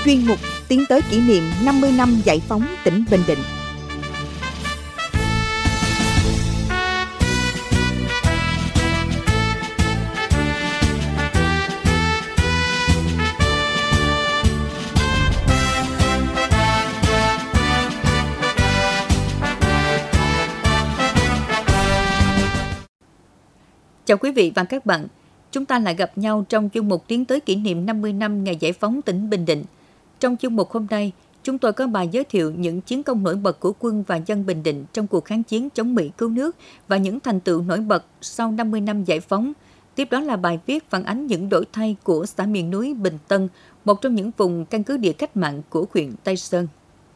chuyên mục tiến tới kỷ niệm 50 năm giải phóng tỉnh Bình Định. Chào quý vị và các bạn. Chúng ta lại gặp nhau trong chuyên mục tiến tới kỷ niệm 50 năm ngày giải phóng tỉnh Bình Định. Trong chuyên mục hôm nay, chúng tôi có bài giới thiệu những chiến công nổi bật của quân và dân Bình Định trong cuộc kháng chiến chống Mỹ cứu nước và những thành tựu nổi bật sau 50 năm giải phóng. Tiếp đó là bài viết phản ánh những đổi thay của xã miền núi Bình Tân, một trong những vùng căn cứ địa cách mạng của huyện Tây Sơn.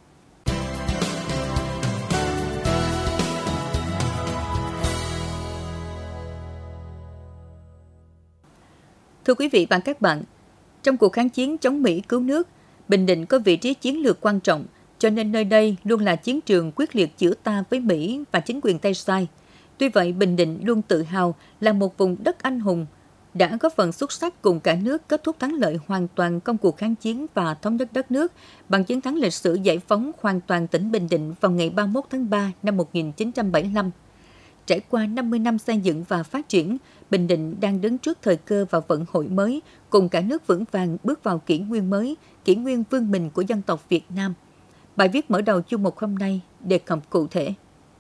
Thưa quý vị và các bạn, trong cuộc kháng chiến chống Mỹ cứu nước, Bình Định có vị trí chiến lược quan trọng, cho nên nơi đây luôn là chiến trường quyết liệt giữa ta với Mỹ và chính quyền Tây Sai. Tuy vậy, Bình Định luôn tự hào là một vùng đất anh hùng, đã góp phần xuất sắc cùng cả nước kết thúc thắng lợi hoàn toàn công cuộc kháng chiến và thống nhất đất nước bằng chiến thắng lịch sử giải phóng hoàn toàn tỉnh Bình Định vào ngày 31 tháng 3 năm 1975. Trải qua 50 năm xây dựng và phát triển, Bình Định đang đứng trước thời cơ và vận hội mới, cùng cả nước vững vàng bước vào kỷ nguyên mới, kỷ nguyên vươn mình của dân tộc Việt Nam. Bài viết mở đầu chuyên mục hôm nay đề cập cụ thể.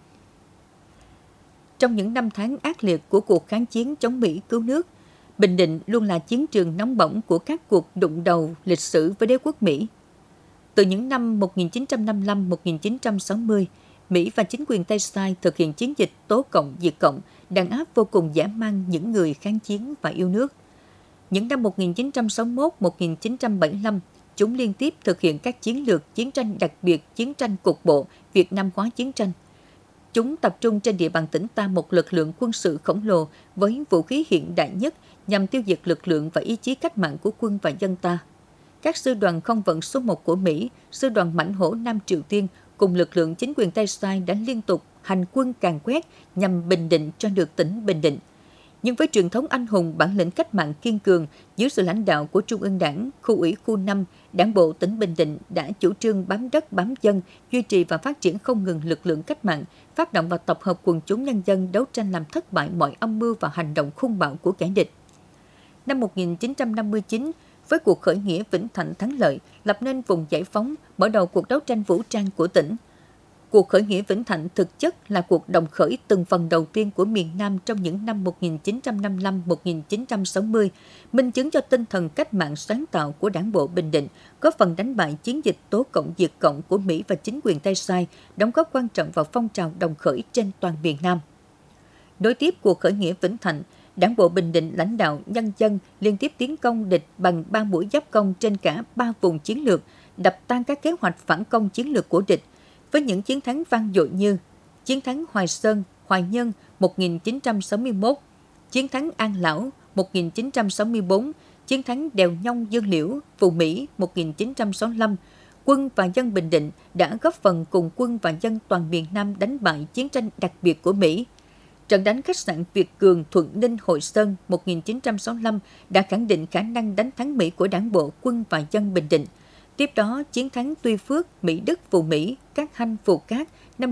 Trong những năm tháng ác liệt của cuộc kháng chiến chống Mỹ cứu nước, Bình Định luôn là chiến trường nóng bỏng của các cuộc đụng đầu lịch sử với đế quốc Mỹ. Từ những năm 1955-1960, Mỹ và chính quyền Tây Sai thực hiện chiến dịch tố cộng diệt cộng, đàn áp vô cùng dã man những người kháng chiến và yêu nước. Những năm 1961-1975, chúng liên tiếp thực hiện các chiến lược chiến tranh đặc biệt, chiến tranh cục bộ, Việt Nam hóa chiến tranh. Chúng tập trung trên địa bàn tỉnh ta một lực lượng quân sự khổng lồ với vũ khí hiện đại nhất nhằm tiêu diệt lực lượng và ý chí cách mạng của quân và dân ta. Các sư đoàn không vận số 1 của Mỹ, sư đoàn Mãnh Hổ Nam Triều Tiên cùng lực lượng chính quyền Tây Sai đã liên tục hành quân càn quét nhằm bình định cho được tỉnh Bình Định. Nhưng với truyền thống anh hùng, bản lĩnh cách mạng kiên cường, dưới sự lãnh đạo của Trung ương Đảng, Khu ủy khu 5, Đảng bộ tỉnh Bình Định đã chủ trương bám đất bám dân, duy trì và phát triển không ngừng lực lượng cách mạng, phát động và tập hợp quần chúng nhân dân đấu tranh làm thất bại mọi âm mưu và hành động hung bạo của kẻ địch. Năm 1959, với cuộc khởi nghĩa Vĩnh Thạnh thắng lợi, lập nên vùng giải phóng, mở đầu cuộc đấu tranh vũ trang của tỉnh. Cuộc khởi nghĩa Vĩnh Thạnh thực chất là cuộc đồng khởi từng phần đầu tiên của miền Nam trong những năm 1955-1960, minh chứng cho tinh thần cách mạng sáng tạo của Đảng bộ Bình Định, góp phần đánh bại chiến dịch tố cộng diệt cộng của Mỹ và chính quyền Tây Sai, đóng góp quan trọng vào phong trào đồng khởi trên toàn miền Nam. Nối tiếp cuộc khởi nghĩa Vĩnh Thạnh, Đảng bộ Bình Định lãnh đạo nhân dân liên tiếp tiến công địch bằng 3 mũi giáp công trên cả 3 vùng chiến lược, đập tan các kế hoạch phản công chiến lược của địch, với những chiến thắng vang dội như chiến thắng Hoài Sơn, Hoài Nhân 1961, chiến thắng An Lão 1964, chiến thắng Đèo Nhông Dương Liễu, Phù Mỹ 1965. Quân và dân Bình Định đã góp phần cùng quân và dân toàn miền Nam đánh bại chiến tranh đặc biệt của Mỹ. Trận đánh khách sạn Việt Cường, Thuận Ninh, Hội Sơn 1965 đã khẳng định khả năng đánh thắng Mỹ của Đảng bộ, quân và dân Bình Định. Tiếp đó, chiến thắng Tuy Phước, Mỹ Đức, Phù Mỹ, Cát Hanh, Phù Cát năm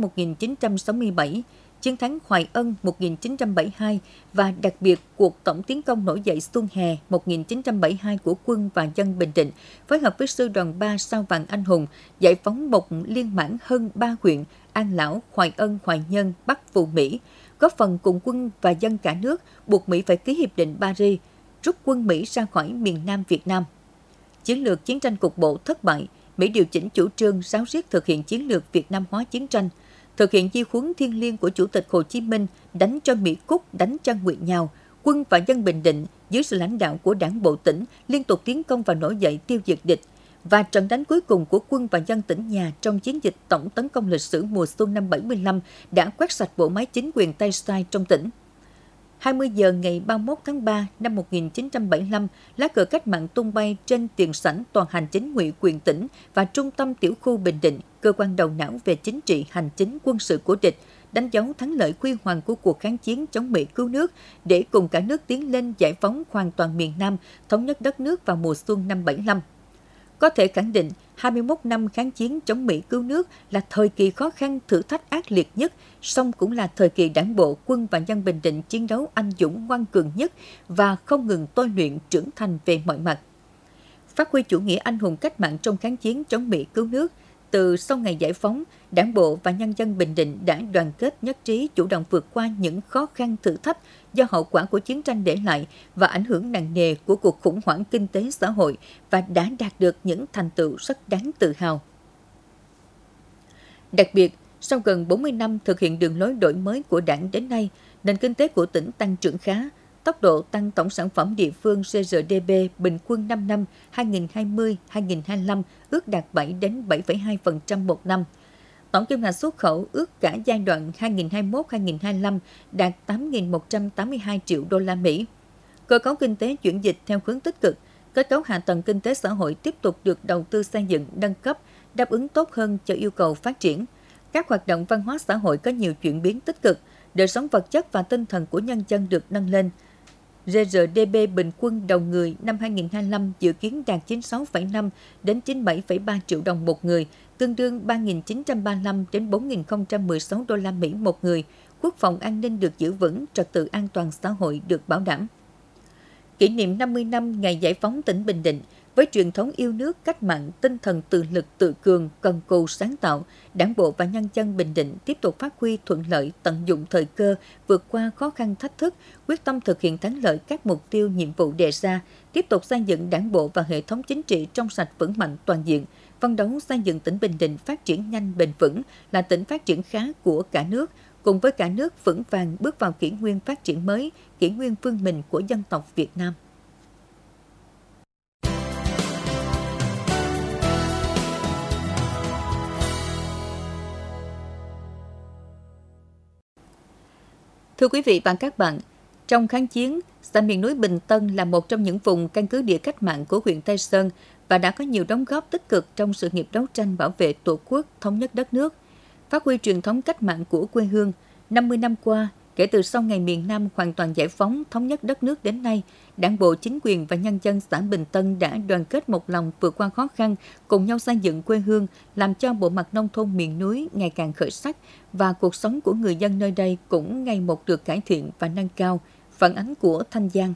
1967, chiến thắng Hoài Ân 1972 và đặc biệt cuộc tổng tiến công nổi dậy Xuân Hè 1972 của quân và dân Bình Định, phối hợp với sư đoàn 3 Sao Vàng Anh Hùng, giải phóng một liên mãn hơn 3 huyện An Lão, Hoài Ân, Hoài Nhân, Bắc Phù Mỹ, góp phần cùng quân và dân cả nước buộc Mỹ phải ký hiệp định Paris, rút quân Mỹ ra khỏi miền Nam Việt Nam. Chiến lược chiến tranh cục bộ thất bại, Mỹ điều chỉnh chủ trương ráo riết thực hiện chiến lược Việt Nam hóa chiến tranh, thực hiện di huấn thiêng liêng của Chủ tịch Hồ Chí Minh đánh cho Mỹ Cúc, đánh cho Nguyệt Nhào. Quân và dân Bình Định dưới sự lãnh đạo của Đảng bộ tỉnh liên tục tiến công và nổi dậy tiêu diệt địch. Và trận đánh cuối cùng của quân và dân tỉnh nhà trong chiến dịch tổng tấn công lịch sử mùa xuân năm 75 đã quét sạch bộ máy chính quyền Tây Sai trong tỉnh. 20 giờ ngày 31 tháng 3 năm 1975, lá cờ cách mạng tung bay trên tiền sảnh toàn hành chính huyện quyền tỉnh và trung tâm tiểu khu Bình Định, cơ quan đầu não về chính trị, hành chính, quân sự của địch, đánh dấu thắng lợi huy hoàng của cuộc kháng chiến chống Mỹ cứu nước để cùng cả nước tiến lên giải phóng hoàn toàn miền Nam, thống nhất đất nước vào mùa xuân năm 75. Có thể khẳng định, 21 năm kháng chiến chống Mỹ cứu nước là thời kỳ khó khăn, thử thách ác liệt nhất, song cũng là thời kỳ Đảng bộ, quân và dân Bình Định chiến đấu anh dũng ngoan cường nhất và không ngừng tôi luyện trưởng thành về mọi mặt. Phát huy chủ nghĩa anh hùng cách mạng trong kháng chiến chống Mỹ cứu nước, từ sau ngày giải phóng, Đảng bộ và nhân dân Bình Định đã đoàn kết nhất trí chủ động vượt qua những khó khăn thử thách do hậu quả của chiến tranh để lại và ảnh hưởng nặng nề của cuộc khủng hoảng kinh tế xã hội và đã đạt được những thành tựu rất đáng tự hào. Đặc biệt, sau gần 40 năm thực hiện đường lối đổi mới của Đảng đến nay, nền kinh tế của tỉnh tăng trưởng khá. Tốc độ tăng tổng sản phẩm địa phương GRDP bình quân 5 năm 2020-2025 ước đạt 7 đến 7,2% một năm. Tổng kim ngạch xuất khẩu ước cả giai đoạn 2021-2025 đạt 8.182 triệu đô la Mỹ. Cơ cấu kinh tế chuyển dịch theo hướng tích cực, kết cấu hạ tầng kinh tế xã hội tiếp tục được đầu tư xây dựng, nâng cấp, đáp ứng tốt hơn cho yêu cầu phát triển. Các hoạt động văn hóa xã hội có nhiều chuyển biến tích cực, đời sống vật chất và tinh thần của nhân dân được nâng lên. GRDP bình quân đầu người năm 2025 dự kiến đạt 96,5 đến 97,3 triệu đồng một người, tương đương 3.935 đến 4.016 đô la Mỹ một người. Quốc phòng an ninh được giữ vững, trật tự an toàn xã hội được bảo đảm. Kỷ niệm 50 năm ngày giải phóng tỉnh Bình Định, với truyền thống yêu nước, cách mạng, tinh thần tự lực tự cường, cần cù sáng tạo, Đảng bộ và nhân dân Bình Định tiếp tục phát huy thuận lợi, tận dụng thời cơ, vượt qua khó khăn thách thức, quyết tâm thực hiện thắng lợi các mục tiêu, nhiệm vụ đề ra, tiếp tục xây dựng Đảng bộ và hệ thống chính trị trong sạch vững mạnh toàn diện, phấn đấu xây dựng tỉnh Bình Định phát triển nhanh bền vững, là tỉnh phát triển khá của cả nước, cùng với cả nước vững vàng bước vào kỷ nguyên phát triển mới, kỷ nguyên vươn mình của dân tộc Việt Nam. Thưa quý vị và các bạn, trong kháng chiến, xã miền núi Bình Tân là một trong những vùng căn cứ địa cách mạng của huyện Tây Sơn và đã có nhiều đóng góp tích cực trong sự nghiệp đấu tranh bảo vệ Tổ quốc, thống nhất đất nước. Phát huy truyền thống cách mạng của quê hương, 50 năm qua, kể từ sau ngày miền Nam hoàn toàn giải phóng, thống nhất đất nước đến nay, Đảng bộ, chính quyền và nhân dân xã Bình Tân đã đoàn kết một lòng vượt qua khó khăn, cùng nhau xây dựng quê hương, làm cho bộ mặt nông thôn miền núi ngày càng khởi sắc và cuộc sống của người dân nơi đây cũng ngày một được cải thiện và nâng cao. Phản ánh của Thanh Giang.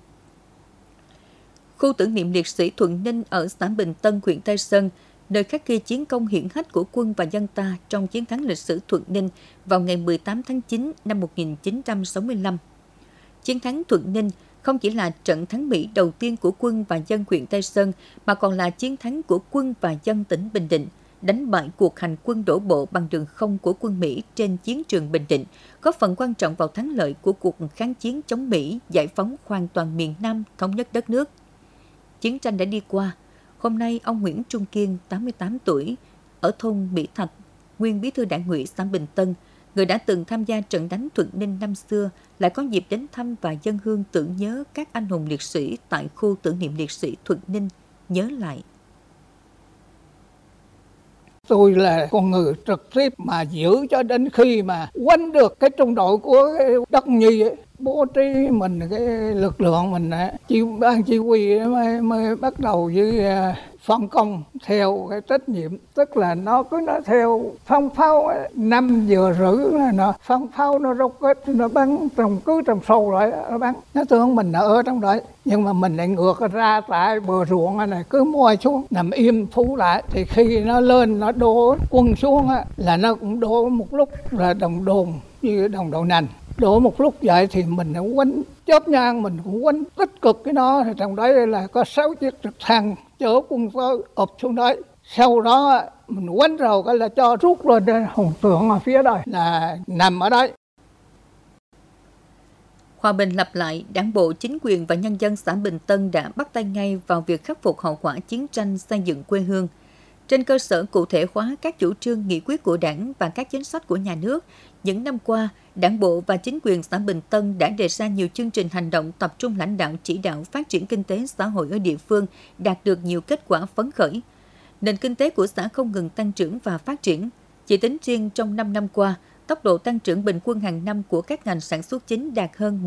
Khu tưởng niệm liệt sĩ Thuận Ninh ở xã Bình Tân, huyện Tây Sơn, nơi khắc ghi chiến công hiển hách của quân và dân ta trong chiến thắng lịch sử Thuận Ninh vào ngày 18 tháng 9 năm 1965. Chiến thắng Thuận Ninh không chỉ là trận thắng Mỹ đầu tiên của quân và dân huyện Tây Sơn, mà còn là chiến thắng của quân và dân tỉnh Bình Định, đánh bại cuộc hành quân đổ bộ bằng đường không của quân Mỹ trên chiến trường Bình Định, góp phần quan trọng vào thắng lợi của cuộc kháng chiến chống Mỹ, giải phóng hoàn toàn miền Nam, thống nhất đất nước. Chiến tranh đã đi qua. Hôm nay, ông Nguyễn Trung Kiên, 88 tuổi, ở thôn Mỹ Thạch, nguyên bí thư Đảng ủy xã Bình Tân, người đã từng tham gia trận đánh Thuận Ninh năm xưa, lại có dịp đến thăm và dâng hương tưởng nhớ các anh hùng liệt sĩ tại khu tưởng niệm liệt sĩ Thuận Ninh, nhớ lại. Tôi là con người trực tiếp mà giữ cho đến khi mà quánh được cái trung đội của Đất Nhi ấy, bố trí mình cái lực lượng mình ban chỉ huy mới bắt đầu với phân công theo cái trách nhiệm, tức là nó theo phong pháo 5 giờ rưỡi là nó phong pháo nó rocket nó bắn trong sâu lại nó bắn, nó tưởng mình ở trong đấy nhưng mà mình lại ngược ra tại bờ ruộng này cứ moi xuống nằm im thú lại, thì khi nó lên nó đổ quân xuống là nó cũng đổ một lúc là đồng đồn như đồng đậu nành. Đổ một lúc vậy thì mình quánh chớp nhang, mình cũng quánh tích cực cái nó, thì trong đấy là có 6 chiếc trực thăng chở quân tới ụp xuống đấy. Sau đó mình quánh rồi cái là cho rút lên hồng tượng ở phía đây là nằm ở đấy. Hòa bình lập lại, Đảng bộ, chính quyền và nhân dân xã Bình Tân đã bắt tay ngay vào việc khắc phục hậu quả chiến tranh, xây dựng quê hương. Trên cơ sở cụ thể hóa các chủ trương nghị quyết của Đảng và các chính sách của nhà nước, những năm qua, Đảng bộ và chính quyền xã Bình Tân đã đề ra nhiều chương trình hành động tập trung lãnh đạo chỉ đạo phát triển kinh tế xã hội ở địa phương, đạt được nhiều kết quả phấn khởi. Nền kinh tế của xã không ngừng tăng trưởng và phát triển. Chỉ tính riêng trong 5 năm qua, tốc độ tăng trưởng bình quân hàng năm của các ngành sản xuất chính đạt hơn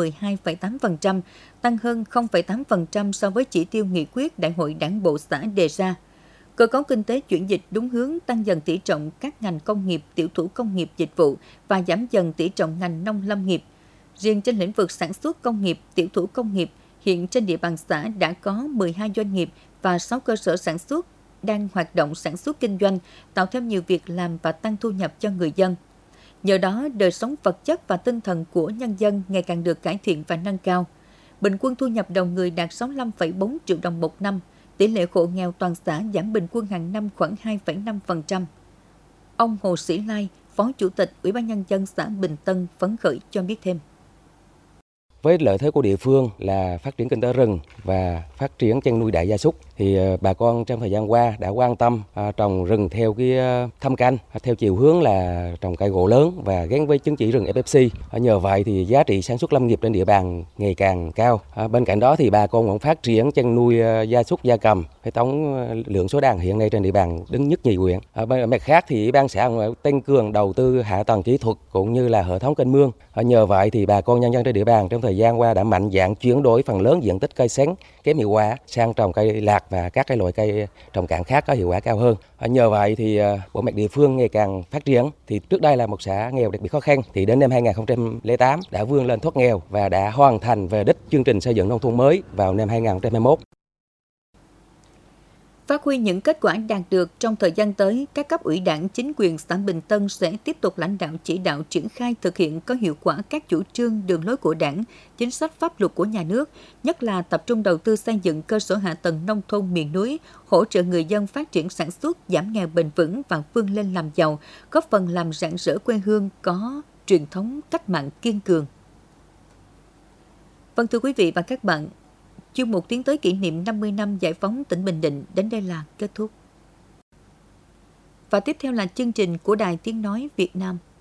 12,8%, tăng hơn 0,8% so với chỉ tiêu nghị quyết Đại hội Đảng bộ xã đề ra. Cơ cấu kinh tế chuyển dịch đúng hướng, tăng dần tỷ trọng các ngành công nghiệp, tiểu thủ công nghiệp, dịch vụ và giảm dần tỷ trọng ngành nông lâm nghiệp. Riêng trên lĩnh vực sản xuất công nghiệp, tiểu thủ công nghiệp, hiện trên địa bàn xã đã có 12 doanh nghiệp và 6 cơ sở sản xuất đang hoạt động sản xuất kinh doanh, tạo thêm nhiều việc làm và tăng thu nhập cho người dân. Nhờ đó, đời sống vật chất và tinh thần của nhân dân ngày càng được cải thiện và nâng cao. Bình quân thu nhập đầu người đạt 65,4 triệu đồng một năm, tỷ lệ hộ nghèo toàn xã giảm bình quân hàng năm khoảng 2,5%. Ông Hồ Sĩ Lai, Phó Chủ tịch Ủy ban Nhân dân xã Bình Tân phấn khởi cho biết thêm. Với lợi thế của địa phương là phát triển kinh tế rừng và phát triển chăn nuôi đại gia súc thì bà con trong thời gian qua đã quan tâm trồng rừng theo cái thâm canh theo chiều hướng là trồng cây gỗ lớn và gắn với chứng chỉ rừng FSC. Nhờ vậy thì giá trị sản xuất lâm nghiệp trên địa bàn ngày càng cao. Bên cạnh đó thì bà con cũng phát triển chăn nuôi gia súc gia cầm. Cái tổng lượng số đàn hiện nay trên địa bàn đứng nhất nhì huyện. Mặt khác thì Ủy ban xã tăng cường đầu tư hạ tầng kỹ thuật cũng như là hệ thống kênh mương. Nhờ vậy thì bà con nhân dân trên địa bàn trong thời gian qua đã mạnh dạn chuyển đổi phần lớn diện tích cây sắn kém hiệu quả sang trồng cây lạc và các cái loại cây trồng cạn khác có hiệu quả cao hơn. Nhờ vậy thì bộ mặt địa phương ngày càng phát triển. Thì trước đây là một xã nghèo đặc biệt khó khăn, thì đến năm 2008 đã vươn lên thoát nghèo và đã hoàn thành về đích chương trình xây dựng nông thôn mới vào năm 2021. Phát huy những kết quả đạt được trong thời gian tới, các cấp ủy Đảng, chính quyền xã Bình Tân sẽ tiếp tục lãnh đạo chỉ đạo triển khai thực hiện có hiệu quả các chủ trương, đường lối của Đảng, chính sách pháp luật của nhà nước, nhất là tập trung đầu tư xây dựng cơ sở hạ tầng nông thôn miền núi, hỗ trợ người dân phát triển sản xuất, giảm nghèo bền vững và vươn lên làm giàu, góp phần làm rạng rỡ quê hương có truyền thống cách mạng kiên cường. Vâng, thưa quý vị và các bạn, chuyên mục tiến tới kỷ niệm 50 năm giải phóng tỉnh Bình Định đến đây là kết thúc. Và tiếp theo là chương trình của Đài Tiếng Nói Việt Nam.